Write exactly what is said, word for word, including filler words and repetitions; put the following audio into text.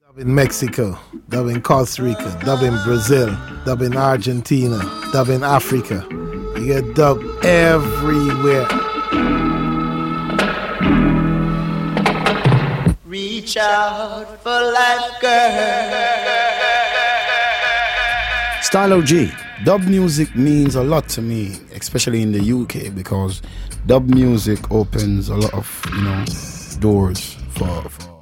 Dub in Mexico, dub in Costa Rica, dub in Brazil, dub in Argentina, dub in Africa. You get dub everywhere. Reach out for life, girl. Stylo G, dub music means a lot to me, especially in the U K, because dub music opens a lot of, you know, doors for, for